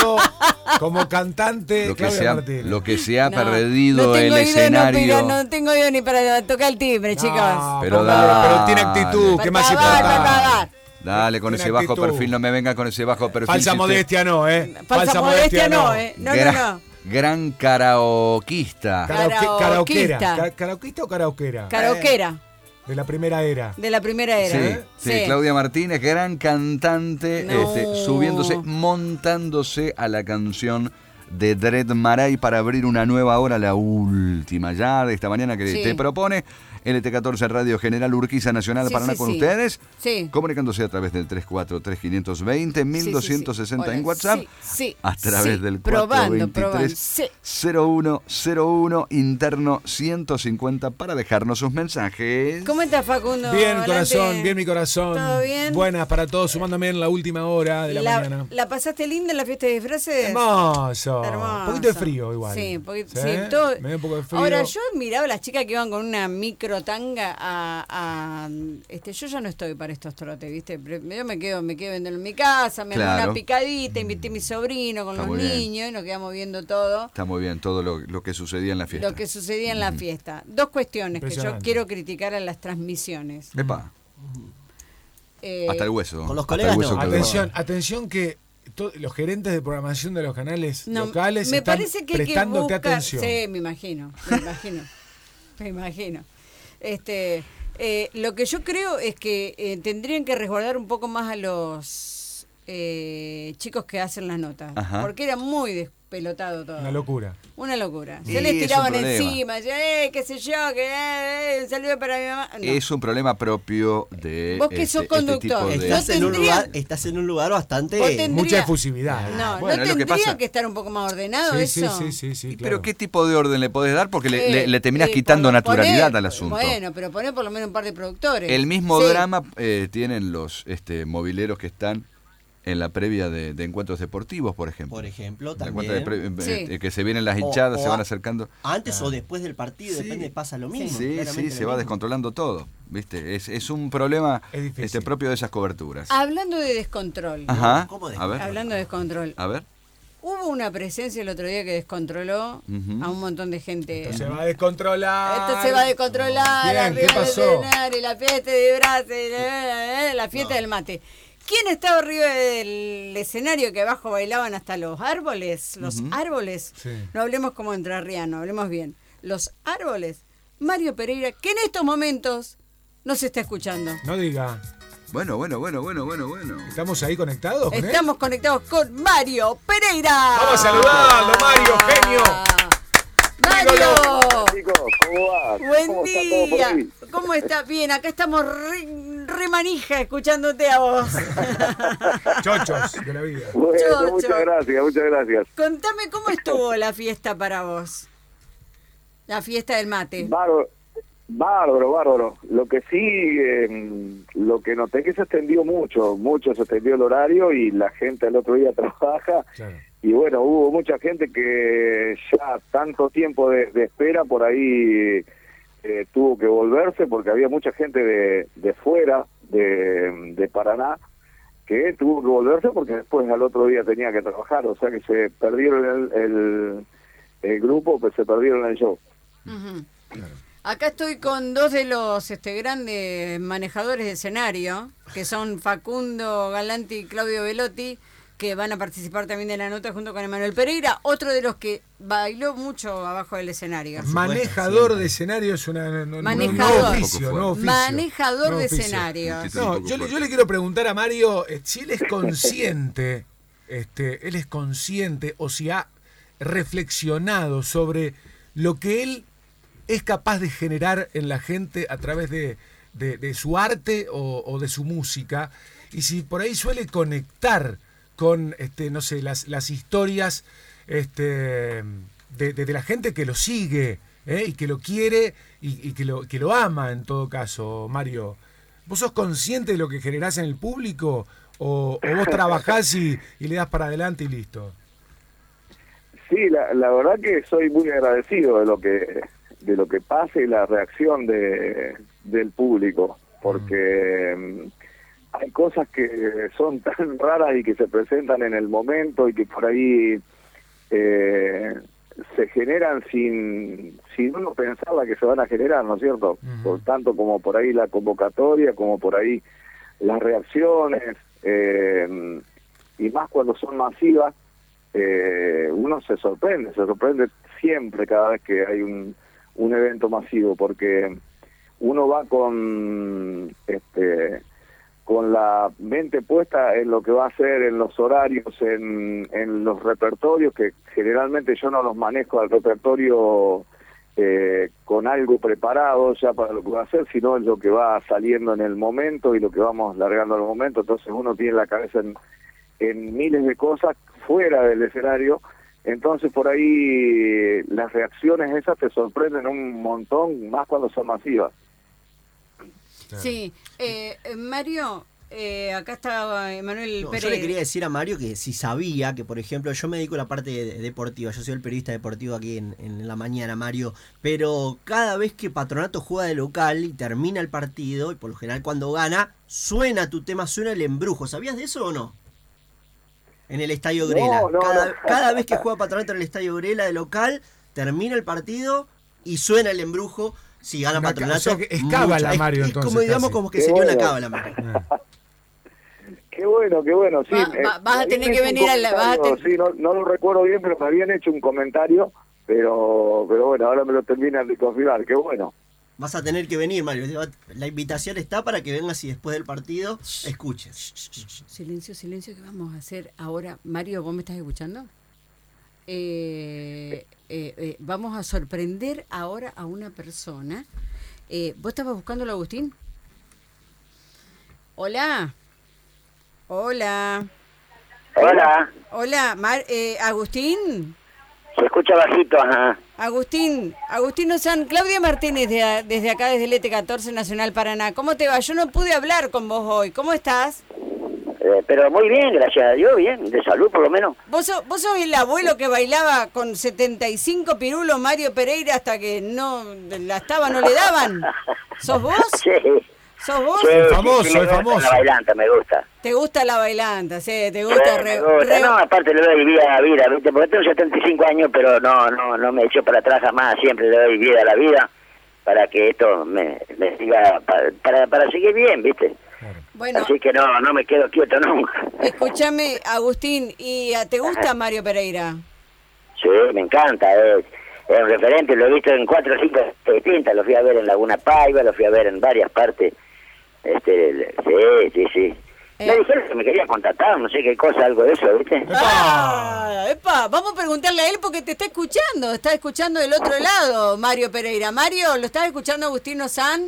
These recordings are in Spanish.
perdido como cantante Claudia Martínez. Lo que se ha perdido el oído, escenario. No tengo oído ni para tocar el timbre, chicos. Pero tiene actitud, ¿qué más importa? Dale, con ese bajo perfil, no me venga con ese bajo perfil. Falsa modestia no, Falsa modestia no, No. Gran karaokeista. Karaokeera. ¿Karaokeista o karaokeera? Karaokeera. De la primera era. Sí, Claudia Martínez, gran cantante, subiéndose, montándose a la canción de Dred Maray para abrir una nueva hora, la última ya de esta mañana que te propone LT14 Radio General Urquiza Nacional Paraná con ustedes, comunicándose a través del 343-520-1260 en WhatsApp, a través del 423-0101 interno 150 para dejarnos sus mensajes. ¿Cómo estás, Facundo? Bien, corazón, bien mi corazón. ¿Todo bien? Buenas para todos, sumándome en la última hora de la mañana. ¿La pasaste linda en la fiesta de disfraces? Hermoso. Un poquito de frío igual. Sí, me dio un poco de frío. Ahora, yo miraba a las chicas que iban con una micro tanga yo ya no estoy para estos trotes, ¿viste? Yo me quedo viendo en mi casa, me hago una picadita, invité a mi sobrino con los niños y nos quedamos viendo todo. Está muy bien todo lo que sucedía en la fiesta. Lo que sucedía en la fiesta. Dos cuestiones que yo quiero criticar a las transmisiones. Epa. Hasta el hueso. Con los colegas no. Atención que los gerentes de programación de los canales locales me están parece que prestándote atención. Sí, me imagino. Lo que yo creo es que tendrían que resguardar un poco más a los chicos que hacen las notas. Ajá. Porque era muy despelotado todo. Una locura. Se les tiraban encima, qué sé yo, un saludo para mi mamá. No. Es un problema propio de vos que sos conductor. Estás en un lugar bastante... Mucha efusividad. ¿No tendría que estar un poco más ordenado eso? Sí, claro. Pero ¿qué tipo de orden le podés dar? Porque le terminás quitando naturalidad al asunto. Bueno, pero poné por lo menos un par de productores. El mismo drama tienen los mobileros que están en la previa de encuentros deportivos, por ejemplo. También. Que se vienen las hinchadas, se van acercando. Antes o después del partido, depende, pasa lo mismo. Sí, se va descontrolando todo. ¿Viste? Es un problema propio de esas coberturas. Hablando de descontrol. Ajá. Hablando de descontrol. A ver. Hubo una presencia el otro día que descontroló a un montón de gente. Esto se va a descontrolar. Bien, ¿qué pasó? La fiesta de brazos, la fiesta del mate. ¿Quién estaba arriba del escenario que abajo bailaban hasta los árboles? Los árboles. Sí. No hablemos como entrerriano, hablemos bien. Los árboles. Mario Pereira, que en estos momentos no se está escuchando. No diga. Bueno. ¿Estamos ahí conectados con él? Estamos conectados con Mario Pereira. Vamos a saludarlo, Mario, genio. Mario. Chicos, ¿cómo va? Buen día. ¿Cómo está? Bien, acá estamos re manija escuchándote a vos. Chochos de la vida. Bueno, muchas gracias. Contame cómo estuvo la fiesta para vos. La fiesta del mate. Bárbaro. Lo que sí, lo que noté que se extendió mucho se extendió el horario y la gente al otro día trabaja. Claro. Y bueno, hubo mucha gente que ya tanto tiempo de espera por ahí tuvo que volverse porque había mucha gente de fuera de Paraná que tuvo que volverse porque después al otro día tenía que trabajar, o sea que se perdieron el grupo, pues se perdieron el show. Claro. Acá estoy con dos de los grandes manejadores de escenario, que son Facundo Galanti y Claudio Velotti, que van a participar también de la nota junto con Emanuel Pereira, otro de los que bailó mucho abajo del escenario. Manejador de escenario es manejador. No oficio. Manejador de escenario. No, yo le quiero preguntar a Mario si él es consciente, o si ha reflexionado sobre lo que él es capaz de generar en la gente a través de su arte o de su música, y si por ahí suele conectar con las historias de la gente que lo sigue y que lo quiere y que lo ama en todo caso. Mario, ¿vos sos consciente de lo que generás en el público o vos trabajás y le das para adelante y listo? Sí, la verdad que soy muy agradecido de lo que pasa y la reacción del público, porque hay cosas que son tan raras y que se presentan en el momento y que por ahí se generan sin uno pensarla que se van a generar, ¿no es cierto? Por tanto como por ahí la convocatoria, como por ahí las reacciones, y más cuando son masivas, uno se sorprende siempre cada vez que hay un evento masivo, porque uno va con la mente puesta en lo que va a hacer, en los horarios, en los repertorios, que generalmente yo no los manejo al repertorio con algo preparado ya para lo que va a hacer, sino en lo que va saliendo en el momento y lo que vamos largando en el momento. Entonces uno tiene la cabeza en miles de cosas fuera del escenario, entonces por ahí las reacciones esas te sorprenden un montón, más cuando son masivas. Sí, Mario, acá está Emanuel Pérez. Yo le quería decir a Mario que si sabía que, por ejemplo, yo me dedico a la parte deportiva, yo soy el periodista deportivo aquí en la mañana, Mario, pero cada vez que Patronato juega de local y termina el partido, y por lo general cuando gana, suena tu tema, suena el embrujo. ¿Sabías de eso o no? En el Estadio Grela. No. Cada vez que juega Patronato en el Estadio Grela de local, termina el partido y suena el embrujo. Si gana Patronato, o sea que es cábala, Mario, es entonces. como digamos casi. como que sería una cábala, Mario. Qué bueno, sí. Vas a tener que venir Sí, no lo recuerdo bien, pero me habían hecho un comentario, pero bueno, ahora me lo terminan de confirmar, qué bueno. Vas a tener que venir, Mario. La invitación está para que vengas y después del partido escuches. Silencio, que vamos a hacer ahora. Mario, ¿vos me estás escuchando? Vamos a sorprender ahora a una persona. ¿Vos estabas buscándolo, Agustín? Hola. Agustín. Se escucha bajito, ajá. Agustín Ozan, Claudia Martínez desde acá, desde el ET14 Nacional Paraná. ¿Cómo te va? Yo no pude hablar con vos hoy. ¿Cómo estás? Pero muy bien, gracias a Dios, bien, de salud por lo menos. ¿Vos sos el abuelo que bailaba con 75 pirulos, Mario Pereira, hasta que no le daban? ¿Sos vos? Sí. ¿Sos vos? Sí, el famoso. La bailanta, me gusta. ¿Te gusta la bailanta? Sí, te gusta. Me gusta. No, aparte le doy vida a la vida, ¿viste? Porque tengo 75 años, pero no me echo para atrás jamás, siempre le doy vida a la vida para que esto me siga, para seguir bien, ¿viste? Bueno, así que no me quedo quieto nunca. Escúchame, Agustín, ¿y te gusta Mario Pereira? Sí, me encanta, es un referente, lo he visto en 4 o 5 distintas, lo fui a ver en Laguna Paiva, lo fui a ver en varias partes. Sí. Me dijeron que me querían contratar, no sé qué cosa, algo de eso, ¿viste? ¡Epa! Vamos a preguntarle a él porque te está escuchando del otro lado, Mario Pereira. Mario, ¿lo estás escuchando, Agustín Ozan?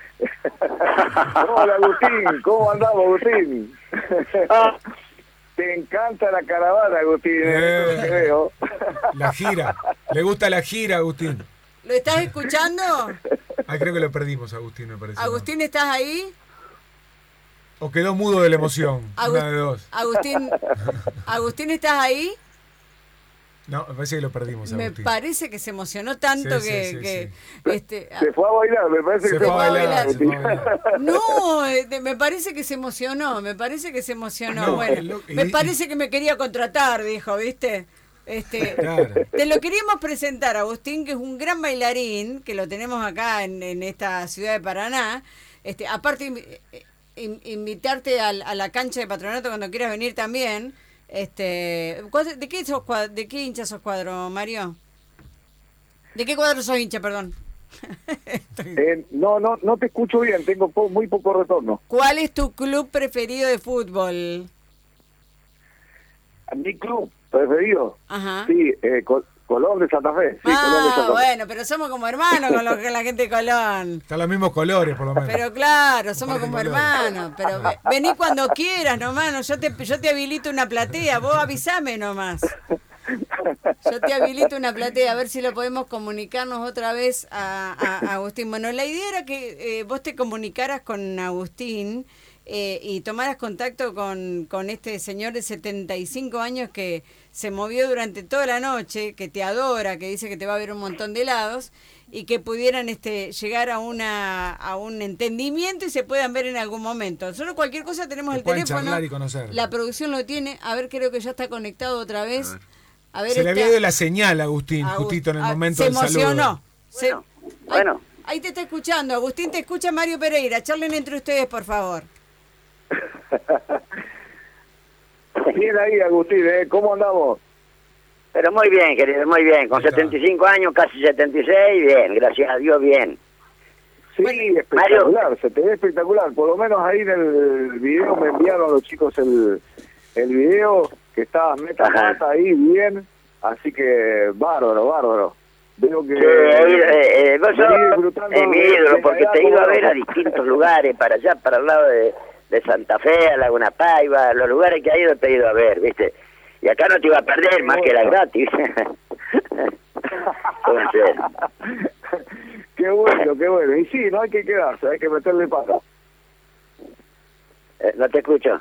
Hola, Agustín, ¿cómo andamos, Agustín? Te encanta la caravana, Agustín, te veo. La gira, le gusta la gira, Agustín. ¿Lo estás escuchando? Creo que lo perdimos, Agustín, me parece. Agustín, ¿estás ahí? ¿O quedó mudo de la emoción? Una de dos. Agustín, ¿estás ahí? No, me parece que lo perdimos, Agustín. Me parece que se emocionó tanto sí. Se fue a bailar, me parece que se fue a bailar. No, me parece que se emocionó, No, bueno, me parece que me quería contratar, dijo, ¿viste? Claro. Te lo queríamos presentar, Agustín, que es un gran bailarín, que lo tenemos acá en esta ciudad de Paraná. Aparte, invitarte a la cancha de Patronato cuando quieras venir también. ¿De qué hincha sos cuadro, Mario? ¿De qué cuadro sos hincha, perdón? No te escucho bien, tengo muy poco retorno. ¿Cuál es tu club preferido de fútbol? Mi club preferido. Ajá. Sí, Colón de Santa Fe. Sí, Colón de Santa Fe. Bueno, pero somos como hermanos con la gente de Colón. Están los mismos colores, por lo menos. Pero claro, somos como hermanos. Pero vení cuando quieras nomás. Yo te habilito una platea. Vos avísame nomás. Yo te habilito una platea. A ver si lo podemos comunicarnos otra vez a Agustín. Bueno, la idea era que vos te comunicaras con Agustín y tomaras contacto con este señor de 75 años que se movió durante toda la noche, que te adora, que dice que te va a ver un montón de lados, y que pudieran llegar a un entendimiento y se puedan ver en algún momento. Solo cualquier cosa tenemos el teléfono. Charlar y conocer. La producción lo tiene. A ver, creo que ya está conectado otra vez. A ver, se le había ido la señal a Agustín, justito en el momento del saludo. Se emocionó. Bueno. Ahí te está escuchando. Agustín, te escucha Mario Pereira. Charlen entre ustedes, por favor. Bien ahí, Agustín, ¿cómo andamos? Pero muy bien, querido, muy bien. Con 75 años, casi 76, bien, gracias a Dios, bien. Sí, Bueno, espectacular, Mario. se te ve espectacular. Por lo menos ahí en el video me enviaron los chicos el video, que estabas meta ahí bien, así que bárbaro. Veo que vos sos mi ídolo, porque te he ido a ver a distintos lugares, para allá, para el lado de Santa Fe, a Laguna Paiva, los lugares que ha ido te he ido a ver, ¿viste? Y acá no te iba a perder, más que era gratis. Qué bueno. Y sí, no hay que quedarse, hay que meterle pata. No te escucho.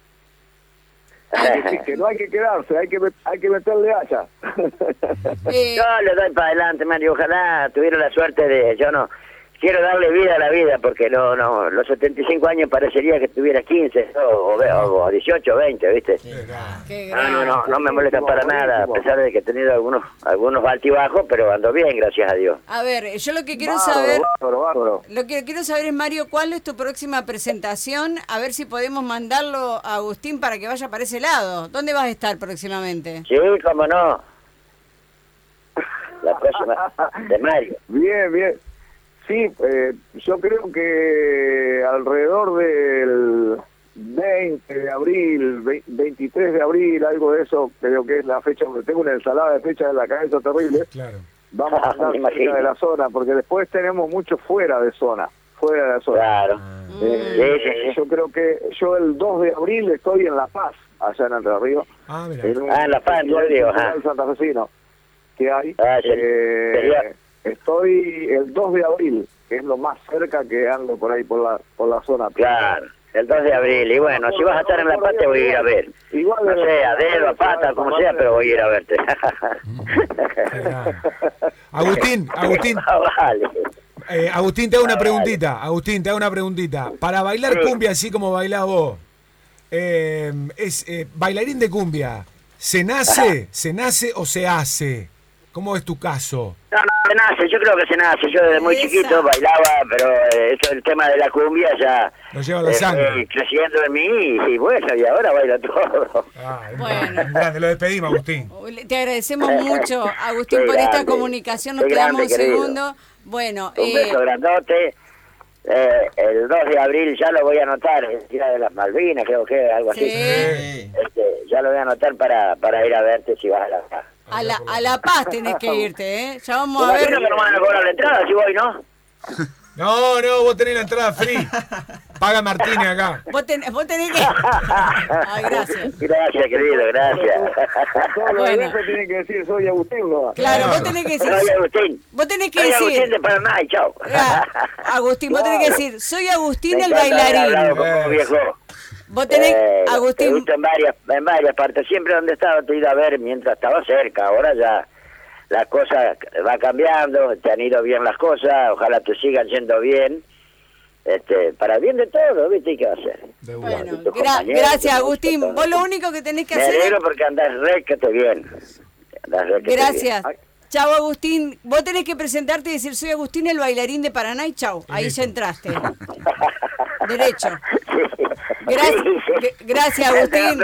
Que no hay que quedarse, hay que meterle hacha. Yo le doy para adelante, Mario. Ojalá tuviera la suerte de... Yo no... Quiero darle vida a la vida, porque no, los 75 años parecería que tuviera 15 o 18, 20, ¿viste? No me molesta para nada, a pesar de que he tenido algunos altibajos, pero ando bien, gracias a Dios. A ver, yo lo que quiero saber... Bárbaro. Lo que quiero saber es, Mario, ¿cuál es tu próxima presentación? A ver si podemos mandarlo a Agustín para que vaya para ese lado. ¿Dónde vas a estar próximamente? Sí, cómo no. La próxima de Mario. Bien. Sí, yo creo que alrededor del 20 de abril, 23 de abril, algo de eso, creo que es la fecha, porque tengo una ensalada de fechas en la cabeza terrible. Claro. Vamos a estar cerca de la zona, porque después tenemos mucho fuera de la zona. Claro. Sí. Yo creo que yo el 2 de abril estoy en La Paz, allá en Entre Ríos. En La Paz, yo digo. Santafesino que hay. Sería... Estoy el 2 de abril, que es lo más cerca que ando por ahí, por la zona. Claro, el 2 de abril. Y bueno, si vas a estar en La Paz te voy a ir a ver. Igual no sé, a dedo, a pata, como sea, pero voy a ir a verte. Agustín. Vale. Agustín, te hago una preguntita. Para bailar cumbia así como bailás vos, bailarín de cumbia, ¿se nace o se hace? ¿Cómo es tu caso? No, se nace, yo creo que se nace. Yo desde muy chiquito bailaba, pero eso, el tema de la cumbia ya lo lleva la sangre. Creciendo en mí y bueno, y ahora bailo todo. Bueno, grande, lo despedimos, Agustín. Te agradecemos mucho, Agustín, por esta comunicación. Nos quedamos un segundo. Bueno, un beso grandote. El 2 de abril ya lo voy a anotar, el Día de las Malvinas, creo que algo así. Sí. Ya lo voy a anotar para ir a verte si vas a La Paz. A La Paz tenés que irte, ¿eh? Ya vamos a ver. Que no me van a cobrar la entrada si voy, ¿no? No, vos tenés la entrada free. Paga Martínez acá. Vos tenés que... Ay, gracias. Gracias, querido, gracias. Todos los veces tienen que decir, soy Agustín, ¿no? Claro, vos tenés que decir... Soy Agustín. Vos tenés que soy decir... Agustín de Paraná y chau. Agustín, vos tenés que decir, soy Agustín el bailarín. Viejo. Vos tenés, Agustín... He visto en varias partes, siempre donde estaba te he ido a ver mientras estaba cerca, ahora ya la cosa va cambiando, te han ido bien las cosas, ojalá te sigan yendo bien, para bien de todo, ¿viste? ¿Y qué va a hacer? Bueno, gracias, Agustín, vos lo único que tenés que hacer... Me alegro porque andás requete bien. Gracias. Chau, Agustín. Vos tenés que presentarte y decir, soy Agustín el bailarín de Paraná y chau. Ahí ya entraste. Derecho. Gracias, Agustín.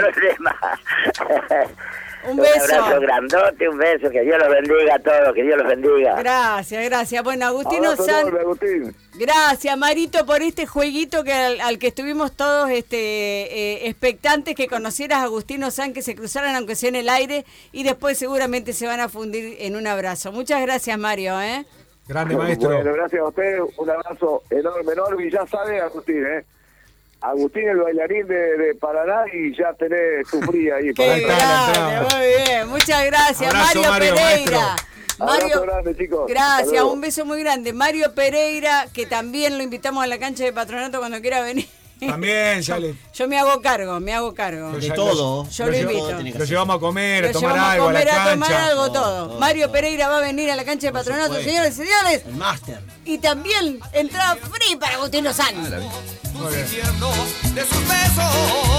Un beso. Un abrazo grandote, un beso. Que Dios los bendiga a todos, que Dios los bendiga. Gracias. Bueno, Agustín Ozan. Gracias, Marito, por este jueguito que al que estuvimos todos expectantes, que conocieras a Agustín Ozan, que se cruzaran aunque sea en el aire, y después seguramente se van a fundir en un abrazo. Muchas gracias, Mario. Grande, maestro. Bueno, gracias a usted, un abrazo enorme, y ya sabe, Agustín, Agustín el bailarín de Paraná, y ya tenés tu fría ahí. Qué grande, muy bien, muchas gracias. Abrazo, Mario Pereira. Mario, grande, chicos. Gracias, un beso muy grande. Mario Pereira, que también lo invitamos a la cancha de Patronato cuando quiera venir. También, ya le... Yo me hago cargo. De todo. Yo lo invito. Lo llevamos a comer, a tomar algo, a la cancha. A tomar algo, todo. Mario Pereira va a venir a la cancha de Patronato, señores y señores. El máster. Y también entrada free para Agustín Lozano. De sus besos,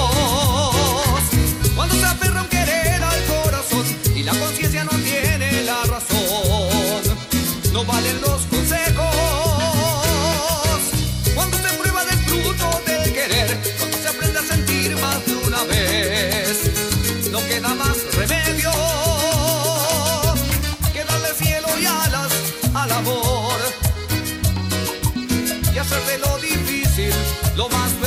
cuando se aferra un querer al corazón y la conciencia no tiene la razón, no valen los consejos. Cuando se prueba del fruto del querer, cuando se aprende a sentir más de una vez, no queda más remedio que darle cielo y alas al amor y hacer de lo difícil lo más